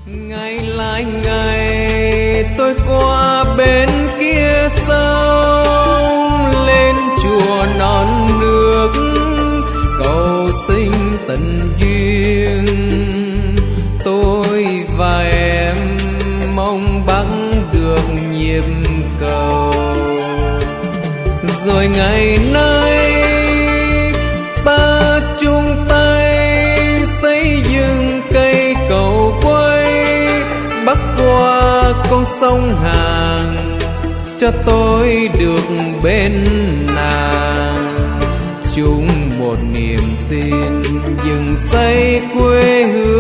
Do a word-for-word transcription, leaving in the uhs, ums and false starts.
Ngày lại ngày tôi qua bên kia sông, lên chùa non nước cầu xin tình duyên. Tôi và em mong bắn được nhịp cầu, rồi ngày nay ba chung tay xây dựng cây cầu quay, bắc qua con sông Hàn cho tôi được bên nàng. Chung một niềm tin dựng xây quê hương